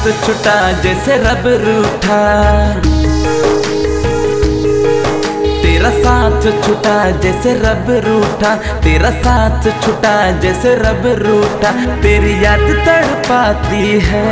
साथ छुटा जैसे रब रूठा, तेरा साथ छुटा जैसे रब रूठा, तेरा साथ छुटा जैसे रब रूठा, तेरी याद तड़पाती है।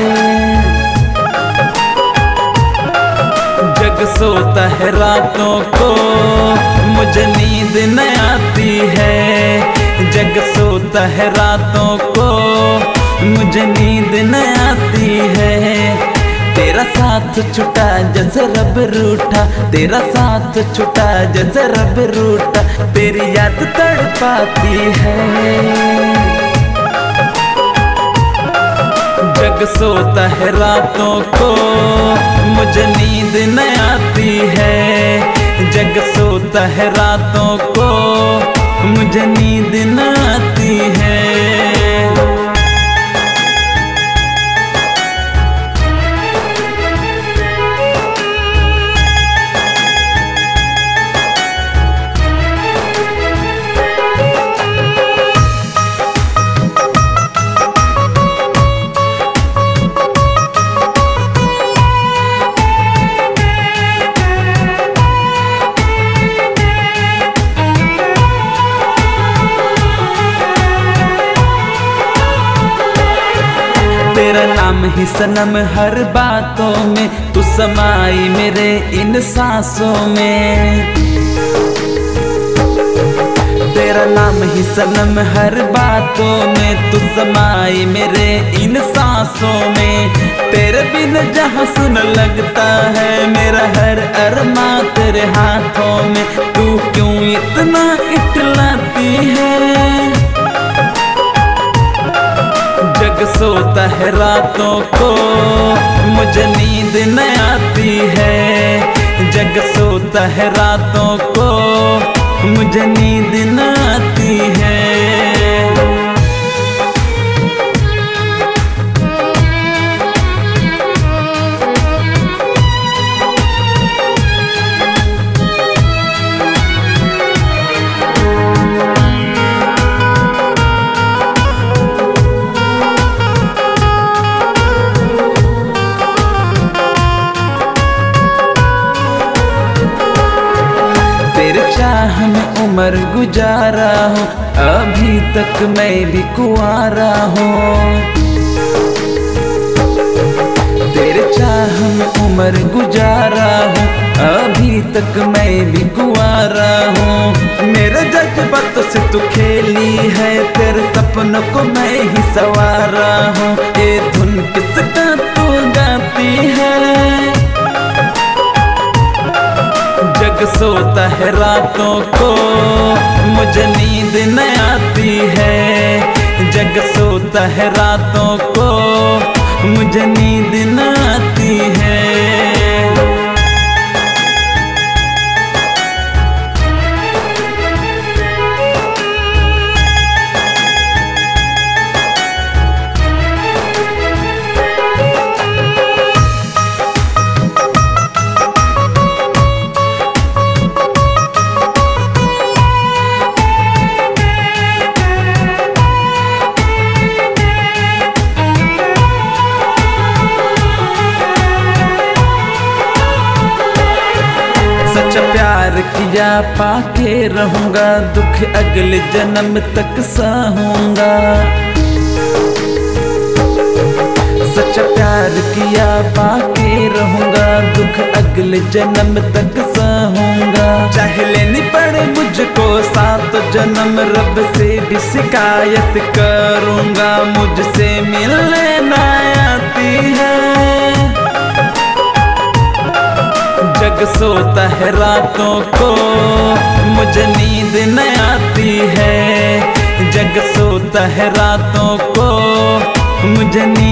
जग सोता है रातों को, मुझे नींद न आती है। जग सोता है रातों को, मुझे नींद न आती है। तेरा साथ छुटा जैसे रब रूठा, तेरा साथ छुटा जैसे रब रूठा, तेरी याद तड़पाती है। जग सोता है रातों को, मुझे नींद न आती है। जग सोता है रातों को, मुझे नींद न आती है। तेरा नाम ही सनम हर बातों में, तू समाई मेरे इन सांसों में। तेरा नाम ही सनम हर बातों में, तू समाई मेरे इन सांसों में। तेरे बिन जहाँ सुन लगता है मेरा हर अरमा तेरे हाथों में। तू क्यों इतना इटलाती है? जग सोता है रातों को, मुझे नींद न आती है। जग सोता है रातों को, मुझे नींद न आती है। तेरे चाह में उम्र गुजारा हूँ, अभी तक मैं भी कुंवारा हूँ। तेरे चाह में उम्र गुजारा हूँ, अभी तक मैं भी कुंवारा हूँ। मेरे जज्बातों से तू खेली है, तेरे सपनों को मैं ही संवारा हूँ। ये धुन किसका तू गाती है? जग सोता है रातों को, मुझे नींद न आती है। जग सोता है रातों को, मुझे नींद न आती है। सच्चा प्यार किया पाके रहूंगा, दुख अगले जन्म तक सहूंगा। सच्चा प्यार किया पाके रहूंगा, दुख अगले जन्म तक सहूंगा। चाहे लेनी पड़े मुझको 7 जन्म, रब से भी शिकायत करूंगा। मुझसे मिलने ना आती है। जग सोता है रातों को, मुझे नींद न आती है। जग सोता है रातों को, मुझे